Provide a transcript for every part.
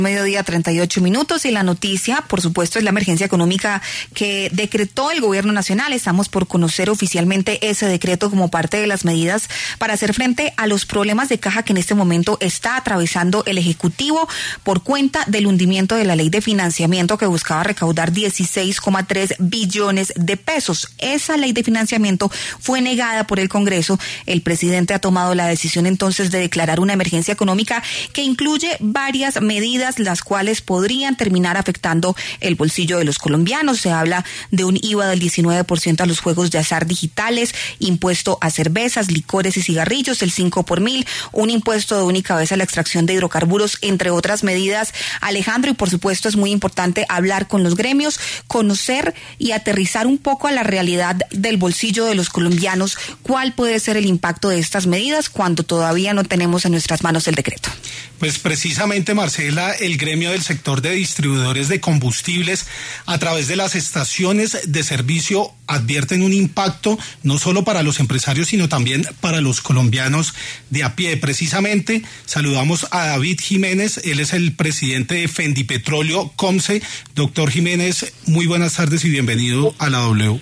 Mediodía 38 minutos y la noticia, por supuesto, es la emergencia económica que decretó el gobierno nacional. Estamos por conocer oficialmente ese decreto como parte de las medidas para hacer frente a los problemas de caja que en este momento está atravesando el Ejecutivo por cuenta del hundimiento de la ley de financiamiento que buscaba recaudar 16,3 billones de pesos. Esa ley de financiamiento fue negada por el Congreso. El presidente ha tomado la decisión entonces de declarar una emergencia económica que incluye varias medidas las cuales podrían terminar afectando el bolsillo de los colombianos. Se habla de un IVA del 19% a los juegos de azar digitales, impuesto a cervezas, licores y cigarrillos, el 5 por mil, un impuesto de única vez a la extracción de hidrocarburos, entre otras medidas. Alejandro, y por supuesto es muy importante hablar con los gremios, conocer y aterrizar un poco a la realidad del bolsillo de los colombianos. ¿Cuál puede ser el impacto de estas medidas cuando todavía no tenemos en nuestras manos el decreto? Pues precisamente, Marcela, el gremio del sector de distribuidores de combustibles a través de las estaciones de servicio advierten un impacto no solo para los empresarios sino también para los colombianos de a pie. Precisamente saludamos a David Jiménez, él es el presidente de Fendipetróleo Comce. Doctor Jiménez, muy buenas tardes y bienvenido a la W.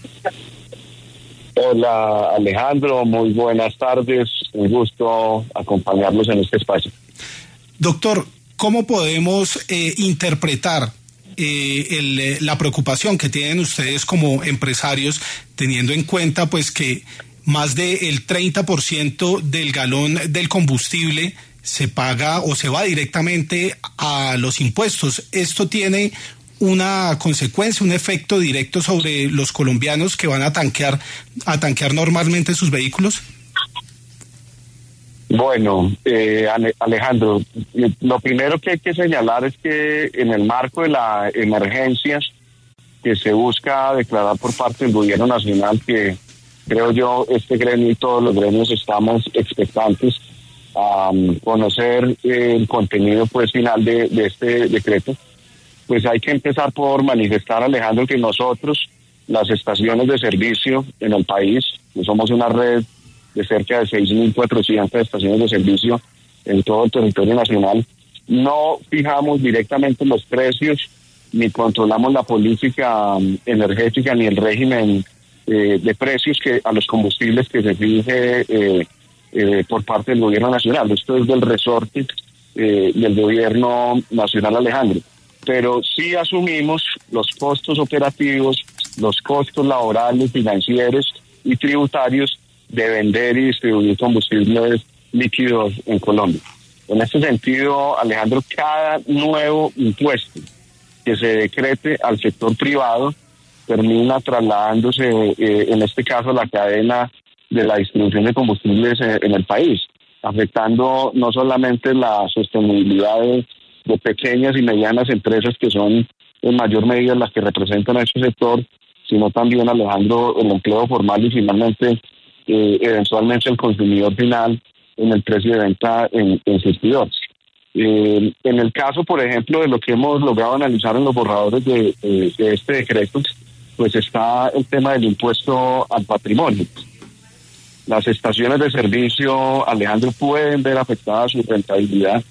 Hola Alejandro, muy buenas tardes, un gusto acompañarlos en este espacio. Doctor, ¿cómo podemos interpretar la preocupación que tienen ustedes como empresarios, teniendo en cuenta pues que más del 30% del galón del combustible se paga o se va directamente a los impuestos? ¿Esto tiene una consecuencia, un efecto directo sobre los colombianos que van a tanquear normalmente sus vehículos? Bueno, Alejandro, lo primero que hay que señalar es que en el marco de la emergencia que se busca declarar por parte del gobierno nacional, que creo yo este gremio y todos los gremios estamos expectantes a conocer el contenido pues final de este decreto, pues hay que empezar por manifestar, Alejandro, que nosotros, las estaciones de servicio en el país, que somos una red de cerca de 6.400 estaciones de servicio en todo el territorio nacional, no fijamos directamente los precios, ni controlamos la política energética, ni el régimen de precios que a los combustibles que se fije por parte del gobierno nacional. Esto es del resorte del gobierno nacional, Alejandro. Pero sí asumimos los costos operativos, los costos laborales, financieros y tributarios de vender y distribuir combustibles líquidos en Colombia. En este sentido, Alejandro, cada nuevo impuesto que se decrete al sector privado termina trasladándose, en este caso, a la cadena de la distribución de combustibles en el país, afectando no solamente la sostenibilidad de pequeñas y medianas empresas que son en mayor medida las que representan a este sector, sino también, Alejandro, el empleo formal y finalmente eventualmente el consumidor final en el precio de venta en surtidores. En el caso, por ejemplo, de lo que hemos logrado analizar en los borradores de este decreto, pues está el tema del impuesto al patrimonio. Las estaciones de servicio, Alejandro, pueden ver afectada su rentabilidad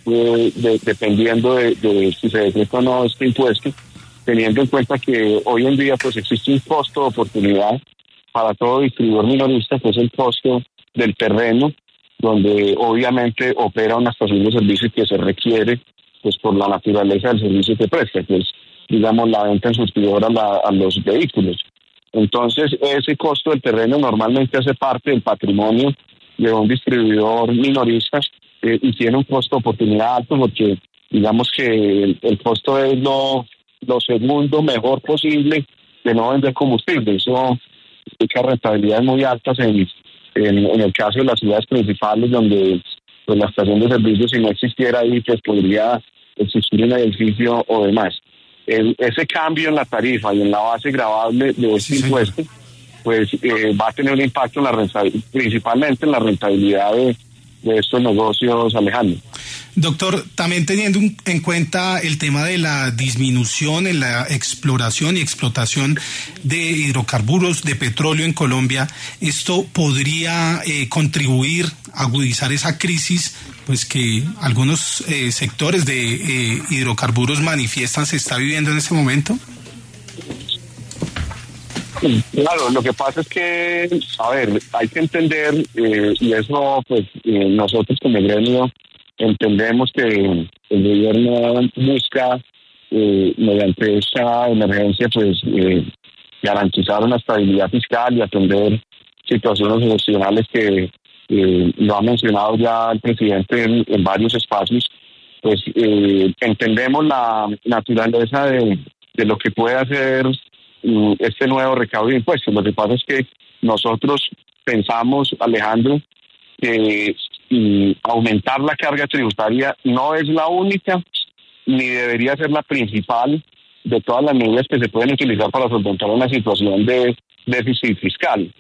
dependiendo de si se decreta o no este impuesto, teniendo en cuenta que hoy en día pues existe un costo de oportunidad para todo distribuidor minorista, que es el costo del terreno, donde obviamente opera una estación de servicio que se requiere pues por la naturaleza del servicio que presta, que es, digamos, la venta en surtidor a los vehículos. Entonces, ese costo del terreno normalmente hace parte del patrimonio de un distribuidor minorista y tiene un costo de oportunidad alto porque, digamos que el costo es lo segundo mejor posible de no vender combustible. Eso implica rentabilidades muy altas en el caso de las ciudades principales, donde pues la estación de servicio, si no existiera ahí, pues podría existir un edificio o demás. Ese cambio en la tarifa y en la base gravable de este impuesto, pues va a tener un impacto en la rentabilidad, principalmente en la rentabilidad de estos negocios, Alejandro. Doctor, también teniendo en cuenta el tema de la disminución en la exploración y explotación de hidrocarburos, de petróleo en Colombia, ¿esto podría contribuir a agudizar esa crisis pues que algunos sectores de hidrocarburos manifiestan se está viviendo en este momento? Claro, lo que pasa es que, a ver, hay que entender, y eso pues nosotros como gremio entendemos que el gobierno busca mediante esta emergencia pues garantizar una estabilidad fiscal y atender situaciones excepcionales que lo ha mencionado ya el presidente en varios espacios. Pues entendemos la naturaleza de lo que puede hacer este nuevo recaudo de impuestos. Lo que pasa es que nosotros pensamos, Alejandro, que aumentar la carga tributaria no es la única ni debería ser la principal de todas las medidas que se pueden utilizar para solventar una situación de déficit fiscal.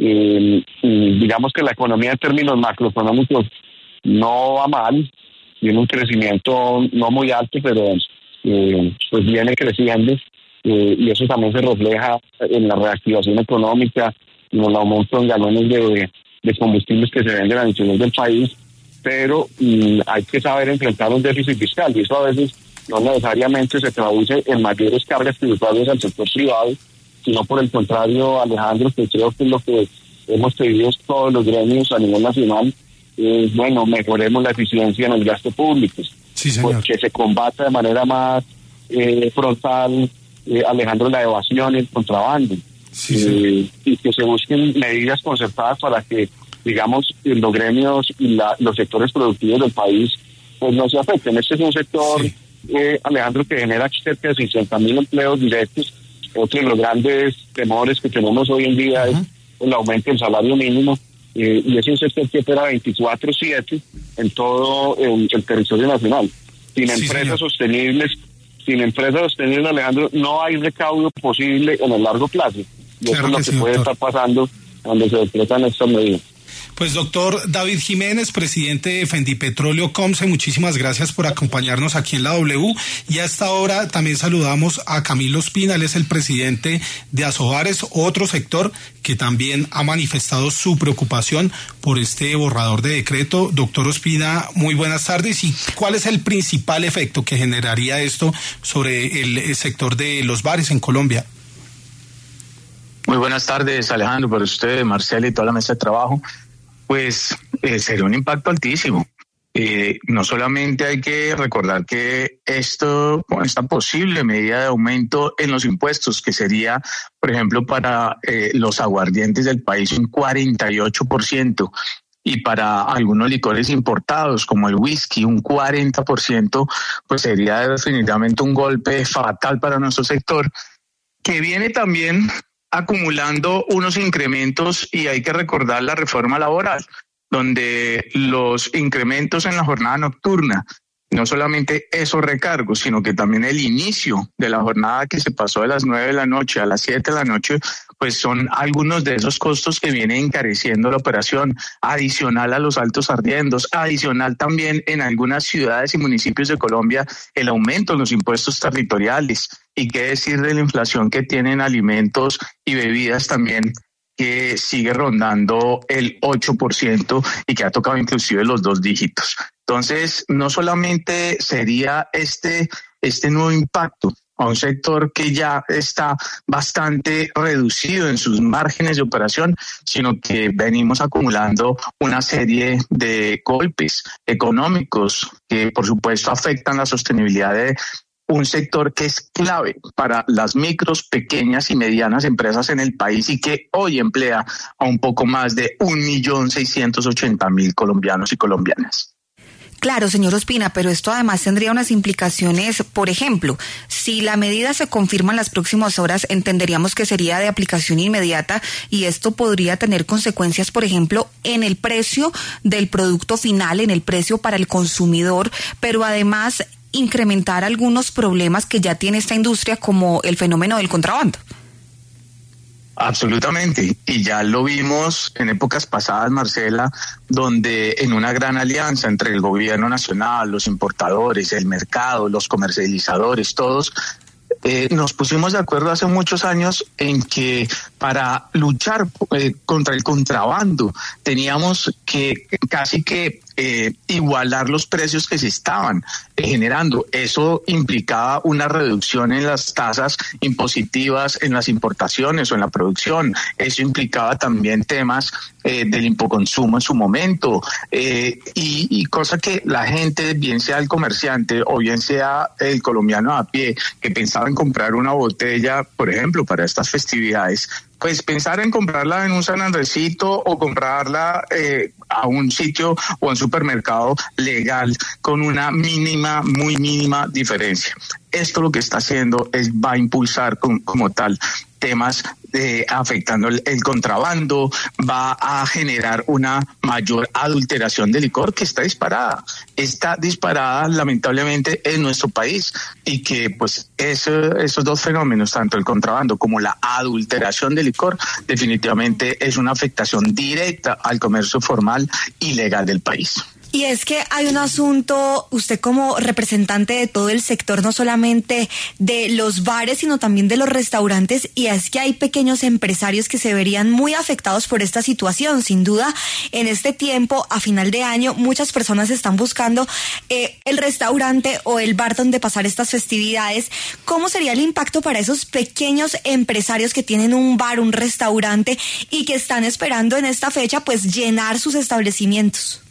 Digamos que la economía en términos macroeconómicos no va mal, tiene un crecimiento no muy alto, pero pues viene creciendo, y eso también se refleja en la reactivación económica y en el aumento en galones de combustibles que se venden al interior del país, pero hay que saber enfrentar un déficit fiscal, y eso a veces no necesariamente se traduce en mayores cargas tributarias al sector privado, sino por el contrario, Alejandro, que creo que es lo que hemos pedido todos los gremios a nivel nacional, bueno, mejoremos la eficiencia en el gasto público, sí, señor, que se combata de manera más frontal, Alejandro, la evasión y el contrabando, sí, y que se busquen medidas concertadas para que, digamos, los gremios y los sectores productivos del país pues no se afecten. Este es un sector, sí, Alejandro, que genera cerca de 600,000 empleos directos. Otro de los grandes temores que tenemos hoy en día es el aumento del salario mínimo, y es un sector que opera 24/7 en todo el territorio nacional. Sin empresas sostenibles, Alejandro, no hay recaudo posible en el largo plazo. Y claro, eso es lo que puede estar pasando cuando se decretan estas medidas. Pues doctor David Jiménez, presidente de Fendipetróleo Comce, muchísimas gracias por acompañarnos aquí en la W. Y a esta hora también saludamos a Camilo Ospina, él es el presidente de Asobares, otro sector que también ha manifestado su preocupación por este borrador de decreto. Doctor Ospina, muy buenas tardes. ¿Y cuál es el principal efecto que generaría esto sobre el sector de los bares en Colombia? Muy buenas tardes, Alejandro, para usted, Marcela y toda la mesa de trabajo. Pues sería un impacto altísimo. No solamente hay que recordar que esta posible medida de aumento en los impuestos, que sería, por ejemplo, para los aguardientes del país un 48%, y para algunos licores importados como el whisky un 40%, pues sería definitivamente un golpe fatal para nuestro sector, que viene también acumulando unos incrementos, y hay que recordar la reforma laboral, donde los incrementos en la jornada nocturna, no solamente esos recargos, sino que también el inicio de la jornada que se pasó de las 9 de la noche a las 7 de la noche, pues son algunos de esos costos que vienen encareciendo la operación, adicional a los altos arriendos, adicional también en algunas ciudades y municipios de Colombia el aumento en los impuestos territoriales, y qué decir de la inflación que tienen alimentos y bebidas también, que sigue rondando el 8% y que ha tocado inclusive los 2 dígitos. Entonces, no solamente sería este nuevo impacto a un sector que ya está bastante reducido en sus márgenes de operación, sino que venimos acumulando una serie de golpes económicos que, por supuesto, afectan la sostenibilidad de un sector que es clave para las micros, pequeñas y medianas empresas en el país, y que hoy emplea a un poco más de 1.680.000 colombianos y colombianas. Claro, señor Ospina, pero esto además tendría unas implicaciones. Por ejemplo, si la medida se confirma en las próximas horas, entenderíamos que sería de aplicación inmediata, y esto podría tener consecuencias, por ejemplo, en el precio del producto final, en el precio para el consumidor, pero además incrementar algunos problemas que ya tiene esta industria, como el fenómeno del contrabando. Absolutamente, y ya lo vimos en épocas pasadas, Marcela, donde en una gran alianza entre el gobierno nacional, los importadores, el mercado, los comercializadores, todos, nos pusimos de acuerdo hace muchos años en que para luchar contra el contrabando teníamos que casi que igualar los precios que se estaban generando. Eso implicaba una reducción en las tasas impositivas en las importaciones o en la producción. Eso implicaba también temas del hipoconsumo en su momento, y cosa que la gente, bien sea el comerciante o bien sea el colombiano a pie, que pensaba en comprar una botella, por ejemplo, para estas festividades, pues pensar en comprarla en un San Andresito o comprarla a un sitio o en supermercado legal con una mínima, muy mínima diferencia. Esto lo que está haciendo va a impulsar como tal temas afectando el contrabando, va a generar una mayor adulteración de licor que está disparada lamentablemente en nuestro país, y que pues esos dos fenómenos, tanto el contrabando como la adulteración de licor, definitivamente es una afectación directa al comercio formal y legal del país. Y es que hay un asunto, usted como representante de todo el sector, no solamente de los bares, sino también de los restaurantes, y es que hay pequeños empresarios que se verían muy afectados por esta situación. Sin duda, en este tiempo, a final de año, muchas personas están buscando el restaurante o el bar donde pasar estas festividades. ¿Cómo sería el impacto para esos pequeños empresarios que tienen un bar, un restaurante y que están esperando en esta fecha, pues, llenar sus establecimientos?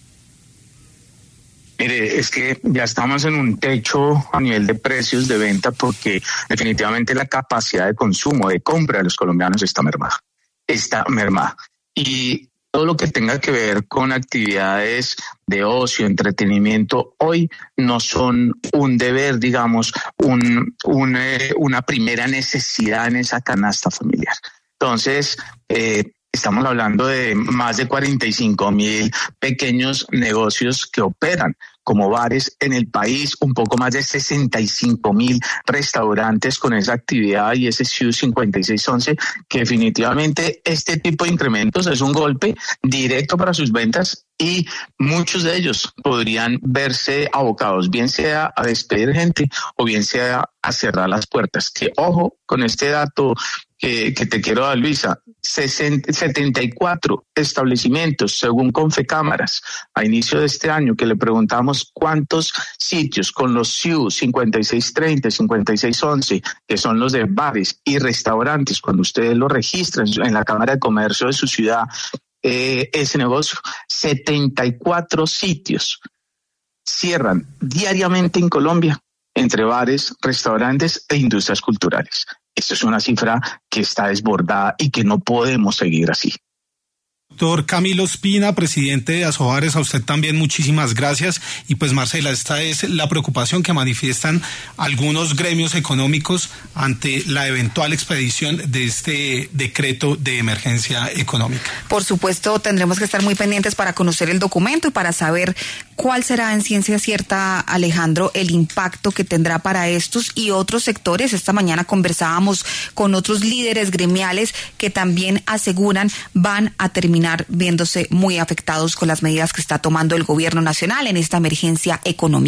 Mire, es que ya estamos en un techo a nivel de precios de venta, porque definitivamente la capacidad de consumo, de compra de los colombianos está mermada. Y todo lo que tenga que ver con actividades de ocio, entretenimiento, hoy no son un deber, digamos, una primera necesidad en esa canasta familiar. Entonces, estamos hablando de más de 45,000 pequeños negocios que operan como bares en el país, un poco más de 65,000 restaurantes con esa actividad y ese SIU 5611, que definitivamente este tipo de incrementos es un golpe directo para sus ventas, y muchos de ellos podrían verse abocados, bien sea a despedir gente o bien sea a cerrar las puertas. Que ojo con este dato que te quiero dar, Luisa: 74 establecimientos, según Confecámaras, a inicio de este año, que le preguntamos cuántos sitios con los SIU 5630, 5611, que son los de bares y restaurantes, cuando ustedes lo registran en la Cámara de Comercio de su ciudad, ese negocio, 74 sitios cierran diariamente en Colombia, entre bares, restaurantes e industrias culturales. Esto es una cifra que está desbordada y que no podemos seguir así. Doctor Camilo Espina, presidente de Asobares, a usted también muchísimas gracias. Y pues, Marcela, esta es la preocupación que manifiestan algunos gremios económicos ante la eventual expedición de este decreto de emergencia económica. Por supuesto, tendremos que estar muy pendientes para conocer el documento y para saber cuál será en ciencia cierta, Alejandro, el impacto que tendrá para estos y otros sectores. Esta mañana conversábamos con otros líderes gremiales que también aseguran van a terminar viéndose muy afectados con las medidas que está tomando el gobierno nacional en esta emergencia económica.